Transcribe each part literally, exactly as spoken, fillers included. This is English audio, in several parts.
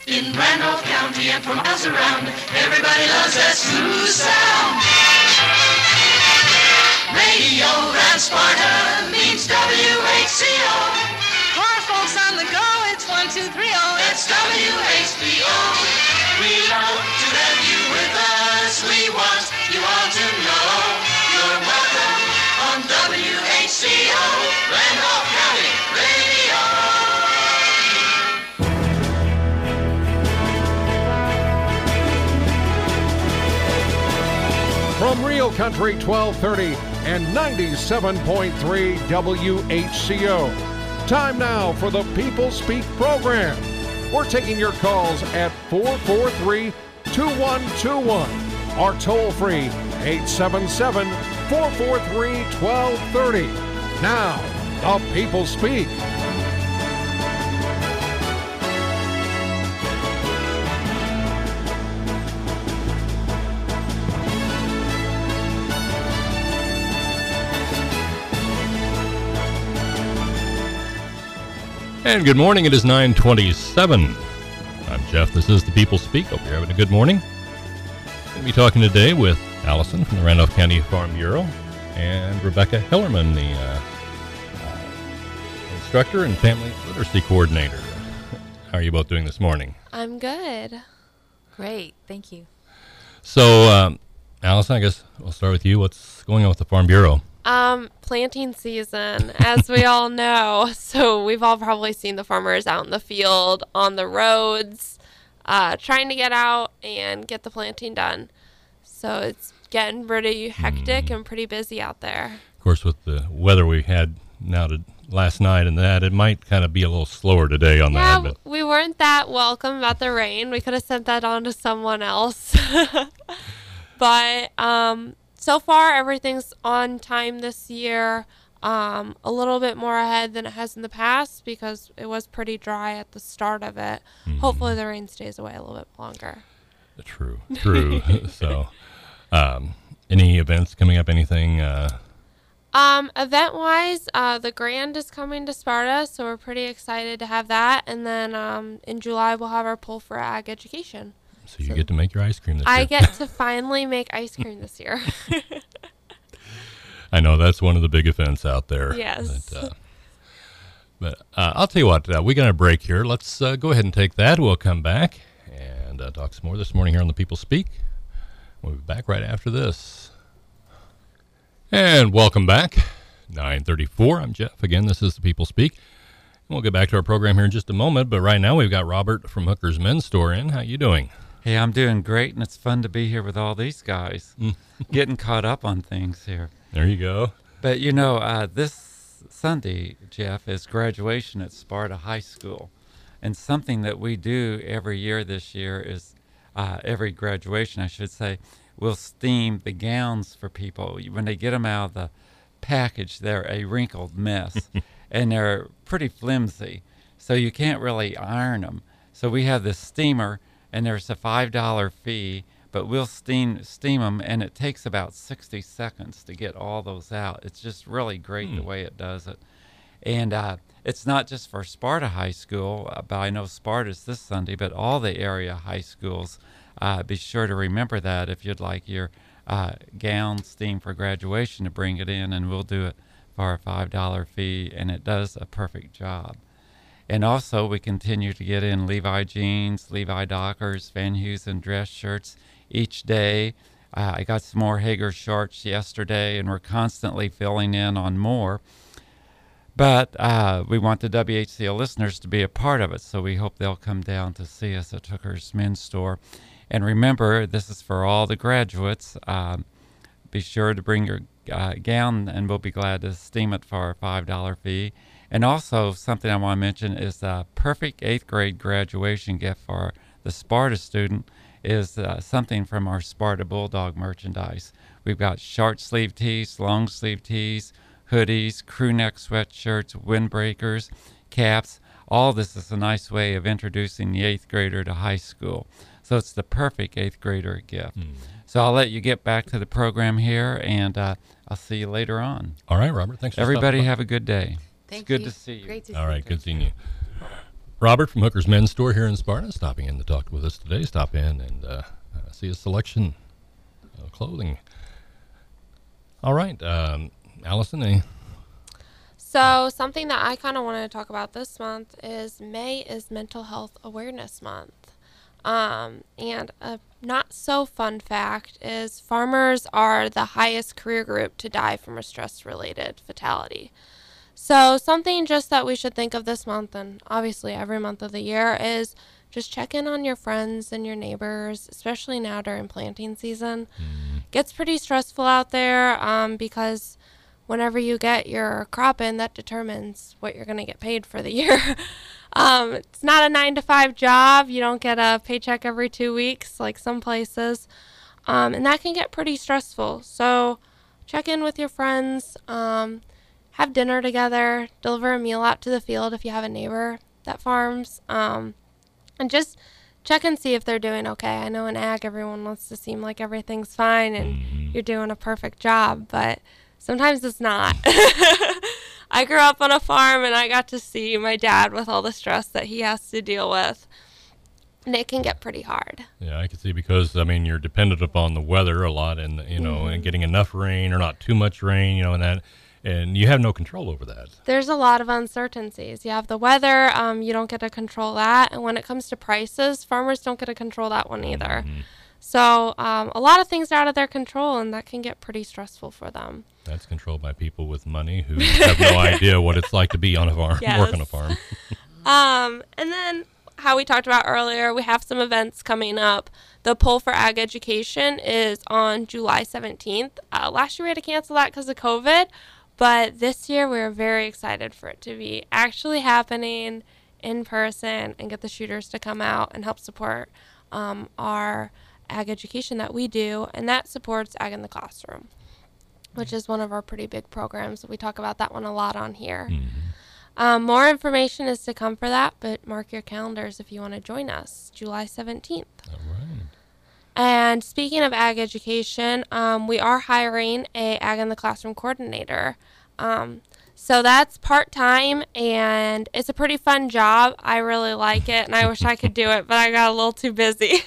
In Randolph County and for miles around, everybody loves that smooth sound. Radio and Sparta means W H C O. For folks on the go, it's one, two, three, oh. It's W H C O. We love to have you with us. We want you all to know you're welcome on W H C O, Randolph County Radio. From Real Country twelve thirty and ninety-seven point three W H C O. Time now for the People Speak program. We're taking your calls at four four three, two one two one or toll free eight seven seven, four four three, one two three zero. Now, the People Speak. And good morning, it is nine twenty-seven. I'm Jeff, this is the People Speak. Hope you're having a good morning. Going to be talking today with Allison from the Randolph County Farm Bureau and Rebecca Hellerman, the uh, uh, instructor and family literacy coordinator. How are you both doing this morning? I'm good. Great, thank you. So, um, Allison, I guess we'll start with you. What's going on with the Farm Bureau? Um, planting season, as we all know. So we've all probably seen the farmers out in the field, on the roads, uh, trying to get out and get the planting done. So it's getting pretty hectic mm. and pretty busy out there. Of course, with the weather we had now to last night and that, it might kind of be a little slower today on yeah, that. But we weren't that welcome about the rain. We could have sent that on to someone else. But, um... so far, everything's on time this year, um, a little bit more ahead than it has in the past because it was pretty dry at the start of it. Mm-hmm. Hopefully the rain stays away a little bit longer. True, true. So, um, any events coming up, anything? Uh... Um, event-wise, uh, the Grand is coming to Sparta, so we're pretty excited to have that. And then um, in July, we'll have our Pull for Ag Education. So you so get to make your ice cream this I year. I get to finally make ice cream this year. I know that's one of the big events out there. Yes. But, uh, but uh, I'll tell you what, uh, we got a break here. Let's uh, go ahead and take that. We'll come back and uh, talk some more this morning here on the People Speak. We'll be back right after this. And welcome back. nine thirty-four. I'm Jeff. Again, this is the People Speak. We'll get back to our program here in just a moment, but right now we've got Robert from Hooker's Men's Store in. How you doing? Hey, I'm doing great, and it's fun to be here with all these guys, getting caught up on things here. There you go. But, you know, uh, this Sunday, Jeff, is graduation at Sparta High School. And something that we do every year this year is, uh, every graduation, I should say, we'll steam the gowns for people. When they get them out of the package, they're a wrinkled mess, and they're pretty flimsy, so you can't really iron them. So we have this steamer, and there's a five dollar fee, but we'll steam steam them, and it takes about sixty seconds to get all those out. It's just really great mm. the way it does it. And uh, it's not just for Sparta High School, uh, but I know Sparta's this Sunday, but all the area high schools. Uh, be sure to remember that if you'd like your uh, gown steamed for graduation to bring it in, and we'll do it for a five dollar fee, and it does a perfect job. And also, we continue to get in Levi jeans, Levi Dockers, Van Heusen dress shirts each day. Uh, I got some more Hager shorts yesterday, and we're constantly filling in on more. But uh, we want the W H C O listeners to be a part of it, so we hope they'll come down to see us at Hooker's Men's Store. And remember, this is for all the graduates. Um, be sure to bring your uh, gown, and we'll be glad to steam it for a five dollar fee. And also, something I want to mention is a perfect eighth grade graduation gift for the Sparta student is uh, something from our Sparta Bulldog merchandise. We've got short sleeve tees, long sleeve tees, hoodies, crew neck sweatshirts, windbreakers, caps. All this is a nice way of introducing the eighth grader to high school. So it's the perfect eighth grader gift. Mm. So I'll let you get back to the program here, and uh, I'll see you later on. All right, Robert. Thanks for Everybody stopping by. Everybody have a good day. Thank it's good you. to see you. Great to All see right, you. good seeing you. Robert from Hooker's Men's Store here in Sparta, stopping in to talk with us today. Stop in and uh, uh, see a selection of clothing. All right, um, Allison, any? So something that I kind of wanted to talk about this month is May is Mental Health Awareness Month. Um, and a not so fun fact is farmers are the highest career group to die from a stress-related fatality. So something just that we should think of this month, and obviously every month of the year, is just check in on your friends and your neighbors, especially now during planting season. Mm. Gets pretty stressful out there um, because whenever you get your crop in, that determines what you're going to get paid for the year. um, it's not a nine to five job. You don't get a paycheck every two weeks like some places. Um, and that can get pretty stressful. So check in with your friends, um, have dinner together, deliver a meal out to the field if you have a neighbor that farms, um, and just check and see if they're doing okay. I know in ag, everyone wants to seem like everything's fine and Mm-hmm. you're doing a perfect job, but sometimes it's not. I grew up on a farm and I got to see my dad with all the stress that he has to deal with. And it can get pretty hard. Yeah, I can see because, I mean, you're dependent upon the weather a lot and, you know, Mm-hmm. and getting enough rain or not too much rain, you know, and that, and you have no control over that. There's a lot of uncertainties. You have the weather, um, you don't get to control that. And when it comes to prices, farmers don't get to control that one either. Mhm. So um, a lot of things are out of their control, and that can get pretty stressful for them. That's controlled by people with money who have no idea what it's like to be on a farm, Yes. work on a farm. Um, and then how we talked about earlier, we have some events coming up. The Pull for Ag Education is on July seventeenth. Uh, last year we had to cancel that because of COVID, but this year we we're very excited for it to be actually happening in person and get the shooters to come out and help support um, our ag education that we do, and that supports Ag in the Classroom, which is one of our pretty big programs. We talk about that one a lot on here. Mhm. Um, more information is to come for that, but mark your calendars if you want to join us, July seventeenth. All right. And speaking of ag education, um, we are hiring a Ag in the Classroom coordinator. Um, so that's part-time, and it's a pretty fun job. I really like it, and I wish I could do it, but I got a little too busy.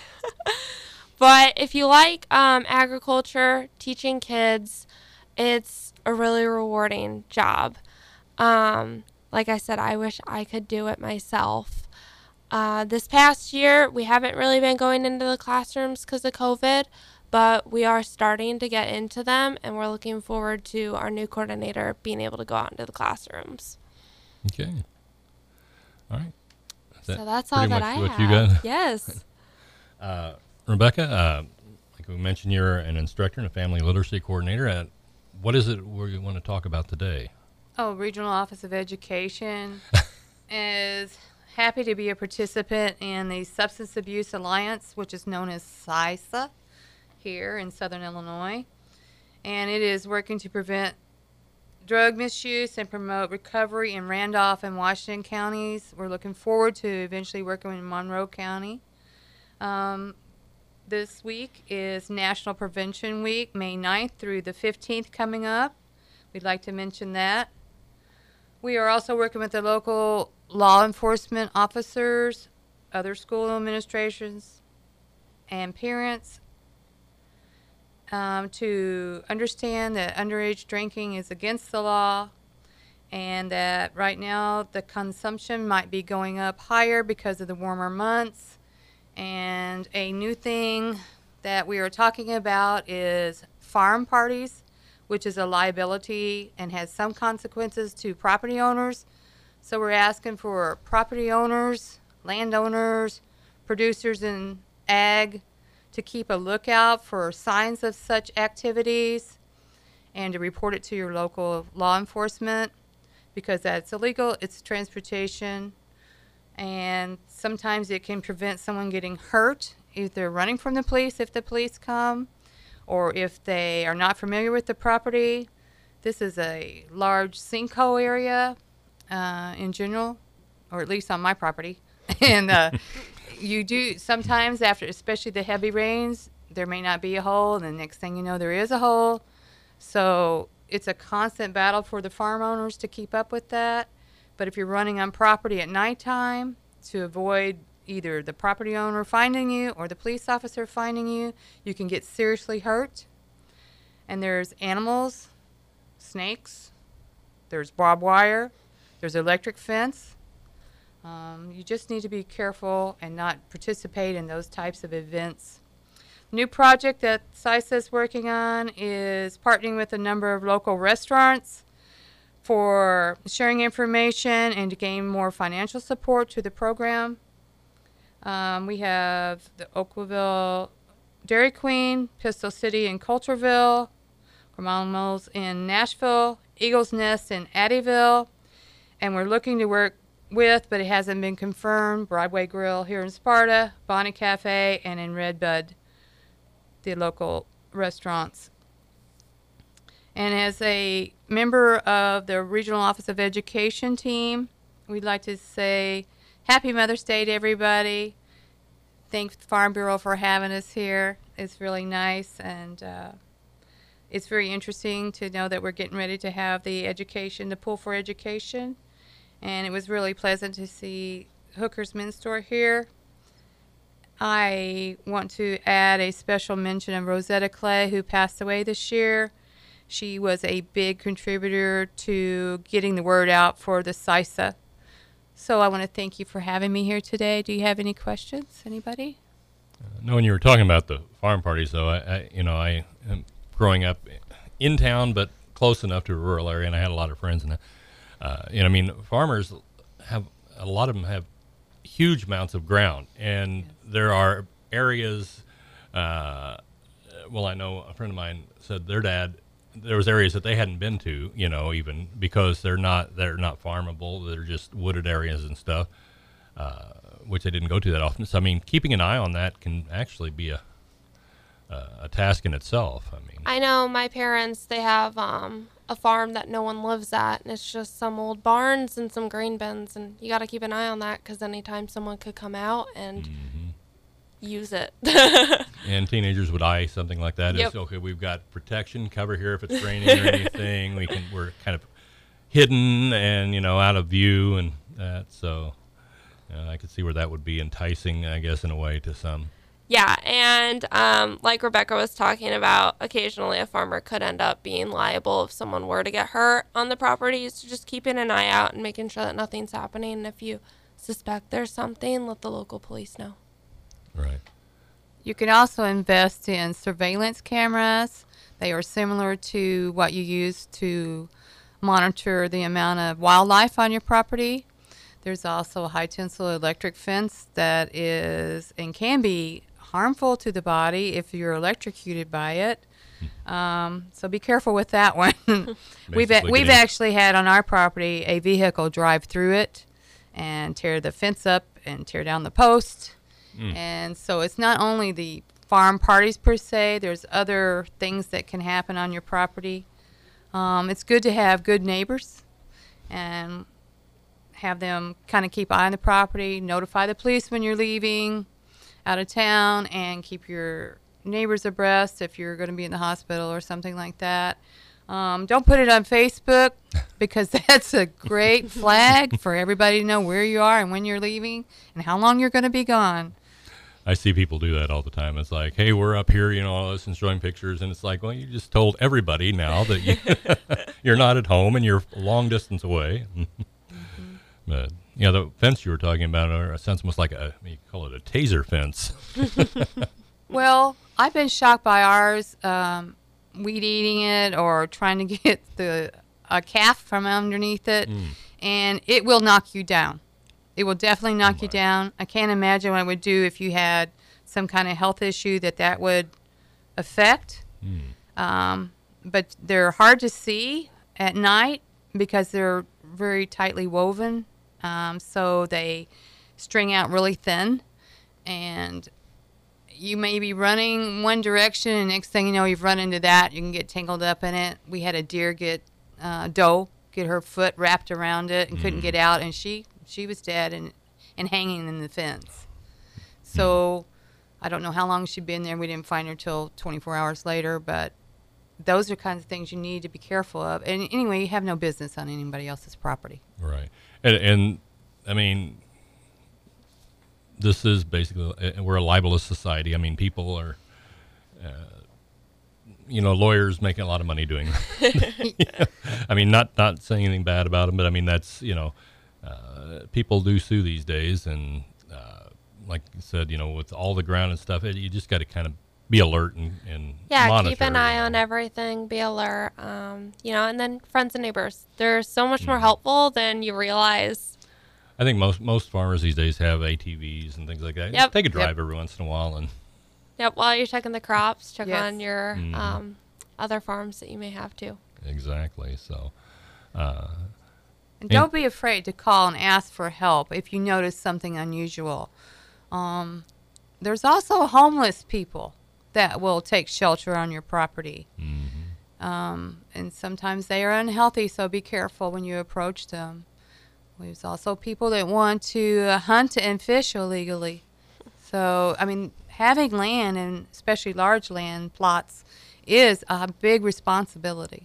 But if you like um, agriculture, teaching kids, it's a really rewarding job. Um, like I said, I wish I could do it myself. Uh, this past year, we haven't really been going into the classrooms because of COVID, but we are starting to get into them, and we're looking forward to our new coordinator being able to go out into the classrooms. Okay. All right. Is that So that's all pretty that much I what have. you got? Yes. Uh, Rebecca, uh, like we mentioned, you're an instructor and a family literacy coordinator. At, what is it we want to talk about today? Oh, Regional Office of Education is happy to be a participant in the Substance Abuse Alliance, which is known as S I S A here in Southern Illinois. And it is working to prevent drug misuse and promote recovery in Randolph and Washington counties. We're looking forward to eventually working in Monroe County. Um, this week is National Prevention Week, May ninth through the fifteenth coming up. We'd like to mention that. We are also working with the local law enforcement officers, other school administrations, and parents um, to understand that underage drinking is against the law and that right now the consumption might be going up higher because of the warmer months. And a new thing that we are talking about is farm parties, which is a liability and has some consequences to property owners. So we're asking for property owners, landowners, producers in ag to keep a lookout for signs of such activities and to report it to your local law enforcement because that's illegal. It's transportation. And sometimes it can prevent someone getting hurt if they're running from the police, if the police come, or if they are not familiar with the property. This is a large sinkhole area uh, in general, or at least on my property. and uh, you do sometimes after, especially the heavy rains, there may not be a hole, and the next thing you know, there is a hole. So it's a constant battle for the farm owners to keep up with that. But if you're running on property at nighttime, to avoid either the property owner finding you or the police officer finding you. You can get seriously hurt. And there's animals, snakes, there's barbed wire, there's electric fence. Um, you just need to be careful and not participate in those types of events. New project that C I S A is working on is partnering with a number of local restaurants for sharing information and to gain more financial support to the program. Um, we have the Oakville Dairy Queen, Pistol City in Coulterville, Mills in Nashville, Eagle's Nest in Addyville, and we're looking to work with, but it hasn't been confirmed, Broadway Grill here in Sparta, Bonnie Cafe, and in Redbud, the local restaurants. And as a member of the Regional Office of Education team, we'd like to say Happy Mother's Day to everybody. Thanks Farm Bureau for having us here. It's really nice, and uh, it's very interesting to know that we're getting ready to have the education, the Pool for Education. And it was really pleasant to see Hooker's Men's Store here. I want to add a special mention of Rosetta Clay, who passed away this year. She was a big contributor to getting the word out for the C I S A. So I want to thank you for having me here today. Do you have any questions? Anybody? Uh, no, when you were talking about the farm parties, though, I, I you know, I am growing up in town, but close enough to a rural area, and I had a lot of friends in that. Uh, you know, I mean, farmers have, a lot of them have huge amounts of ground, and yes. there are areas, uh, well, I know a friend of mine said their dad, there was areas that they hadn't been to, you know, even because they're not, they're not farmable, they're just wooded areas and stuff, uh, which they didn't go to that often. So, I mean, keeping an eye on that can actually be a, uh, a task in itself. I mean, I know my parents, they have, um, a farm that no one lives at, and it's just some old barns and some grain bins, and you got to keep an eye on that because anytime someone could come out and mm-hmm. use it. And teenagers would eye something like that. Yep. As, okay, we've got protection, cover here if it's raining or anything. We can, we're kind of hidden and, you know, out of view and that. So uh, I could see where that would be enticing, I guess, in a way to some. Yeah, and um, like Rebecca was talking about, occasionally a farmer could end up being liable if someone were to get hurt on the property. So just keeping an eye out and making sure that nothing's happening. And if you suspect there's something, let the local police know. Right. You can also invest in surveillance cameras. They are similar to what you use to monitor the amount of wildlife on your property. There's also a high tensile electric fence that is and can be harmful to the body if you're electrocuted by it. Um, so be careful with that one. we've a, we've actually had on our property a vehicle drive through it and tear the fence up and tear down the post. Mm. And so it's not only the farm parties per se, there's other things that can happen on your property. Um, it's good to have good neighbors and have them kind of keep eye on the property, notify the police when you're leaving out of town, and keep your neighbors abreast if you're going to be in the hospital or something like that. Um, don't put it on Facebook because that's a great flag for everybody to know where you are and when you're leaving and how long you're going to be gone. I see people do that all the time. It's like, hey, we're up here, you know, all this and showing pictures. And it's like, well, you just told everybody now that you, you're not at home and you're a long distance away. Mm-hmm. But, you know, the fence you were talking about, or a sense almost like a, you call it a taser fence. Well, I've been shocked by ours, um, weed eating it or trying to get the a calf from underneath it, mm. and it will knock you down. It will definitely knock oh you down. I can't imagine what it would do if you had some kind of health issue that that would affect. Mm. Um, but they're hard to see at night because they're very tightly woven. Um, so they string out really thin, and you may be running one direction, and next thing you know, you've run into that. You can get tangled up in it. We had a deer get uh, doe get her foot wrapped around it and mm. couldn't get out, and she she was dead and and hanging in the fence. So mm. I don't know how long she'd been there. We didn't find her till twenty-four hours later, but those are kinds of things you need to be careful of. And anyway, you have no business on anybody else's property. Right. And, and I mean, this is basically, uh, we're a libelous society. I mean, people are, uh, you know, lawyers making a lot of money doing that. I mean, not, not saying anything bad about them, but I mean, that's, you know, uh, people do sue these days. And uh, like you said, you know, with all the ground and stuff, it, you just got to kind of be alert and, and yeah, monitor. keep an eye you know. on everything, be alert, um, you know, and then friends and neighbors. They're so much more Mhm. helpful than you realize. I think most most farmers these days have A T Vs and things like that. Yep. Just take a Yep. drive every once in a while, and Yep, while you're checking the crops, check Yes. on your Mhm. um, other farms that you may have too. exactly. So, uh, And don't be afraid to call and ask for help if you notice something unusual. Um, there's also homeless people that will take shelter on your property. mhm. Um, and sometimes they are unhealthy, so be careful when you approach them. There's also people that want to uh, hunt and fish illegally. So, I mean, having land, and especially large land plots, is a big responsibility.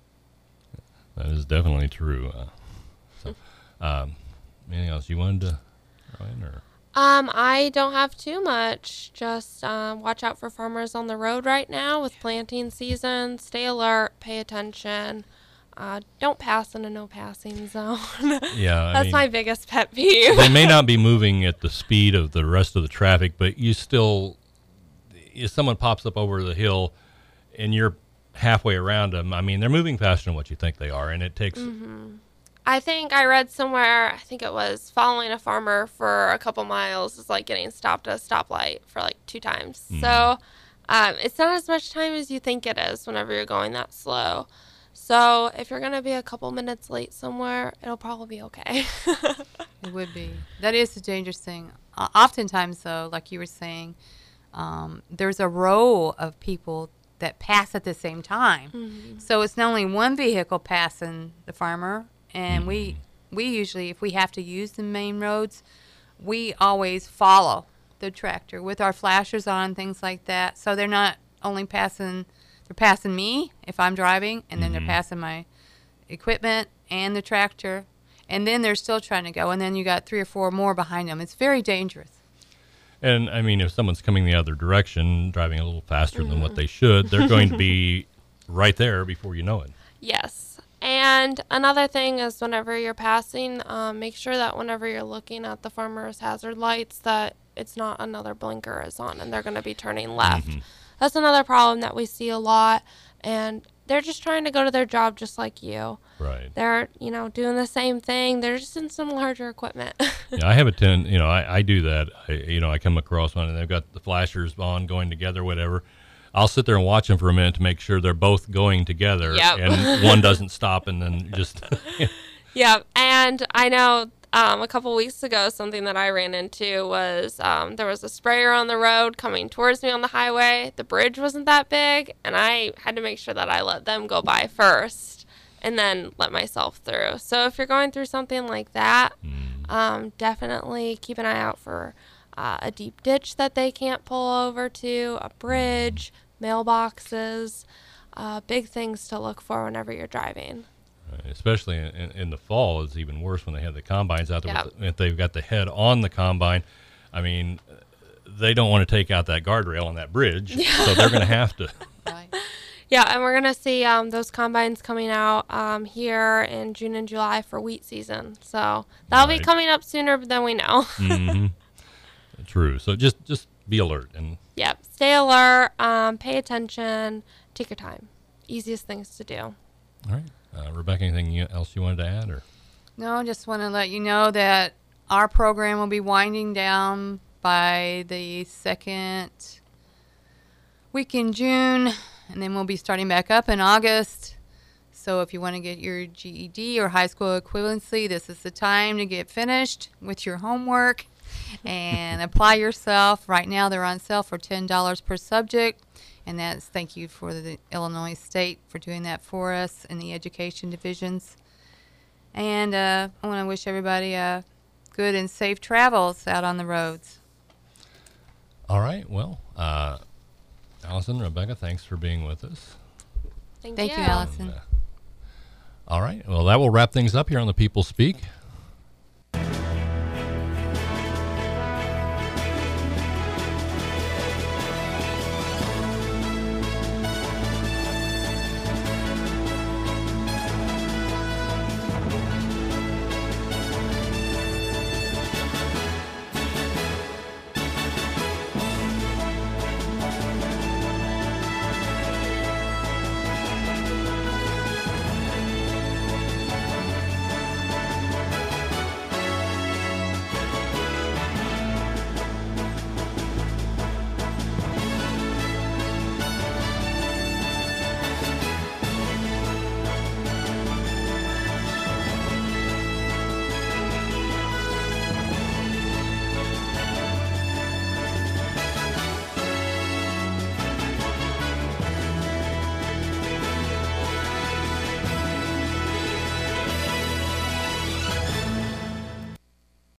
That is definitely true. Uh, so, um, anything else you wanted to, Ryan, or? Um, I don't have too much. Just um, watch out for farmers on the road right now with planting season. Stay alert. Pay attention. Uh, don't pass in a no passing zone. Yeah, I That's mean, my biggest pet peeve. they may not be moving at the speed of the rest of the traffic, but you still, if someone pops up over the hill and you're halfway around them, I mean, they're moving faster than what you think they are, and it takes. Mm-hmm. I think I read somewhere, I think it was following a farmer for a couple miles is like getting stopped at a stoplight for like two times. Mm. So um, it's not as much time as you think it is whenever you're going that slow. So if you're going to be a couple minutes late somewhere, it'll probably be okay. It would be. That is the dangerous thing. Uh, oftentimes, though, like you were saying, um, there's a row of people that pass at the same time. Mhm. So it's not only one vehicle passing the farmer, and we we usually, if we have to use the main roads, we always follow the tractor with our flashers on, things like that. So they're not only passing, they're passing me if I'm driving, and then Mhm. they're passing my equipment and the tractor, and then they're still trying to go, and then you got three or four more behind them. It's very dangerous. And I mean, if someone's coming the other direction, driving a little faster than what they should, they're going to be right there before you know it. Yes. And another thing is whenever you're passing, um, make sure that whenever you're looking at the farmer's hazard lights that it's not another blinker is on and they're going to be turning left. Mhm. That's another problem that we see a lot. And they're just trying to go to their job just like you. Right. They're, you know, doing the same thing. They're just in some larger equipment. Yeah, I have a ten. You know, I, I do that. I, you know, I come across one and they've got the flashers on going together, whatever. I'll sit there and watch them for a minute to make sure they're both going together, Yep. and one doesn't stop, and then just. Yeah, and I know um, a couple weeks ago, something that I ran into was um, there was a sprayer on the road coming towards me on the highway. The bridge wasn't that big, and I had to make sure that I let them go by first and then let myself through. So if you're going through something like that, um, definitely keep an eye out for uh, a deep ditch that they can't pull over to, a bridge, mailboxes, uh, big things to look for whenever you're driving. Especially in, in, in the fall, it's even worse when they have the combines out there. Yep. With the, if they've got the head on the combine, I mean, they don't want to take out that guardrail on that bridge, so they're going to have to. Right. Yeah, and we're going to see um, those combines coming out um, here in June and July for wheat season. So that'll Right. be coming up sooner than we know. hmm True. So just just be alert and. Yep, stay alert, um, pay attention, take your time. Easiest things to do. All right, uh, Rebecca. Anything you, else you wanted to add, or? No, just want to let you know that our program will be winding down by the second week in June, and then we'll be starting back up in August. So if you want to get your G E D or high school equivalency, this is the time to get finished with your homework and apply yourself. Right now they're on sale for ten dollars per subject, and that's thank you for the Illinois State for doing that for us in the education divisions. And uh, I want to wish everybody uh, good and safe travels out on the roads. All right. Well, uh, Allison, Rebecca, thanks for being with us. Thank, Thank you, you. Allison. And, uh, all right. Well, that will wrap things up here on the People Speak.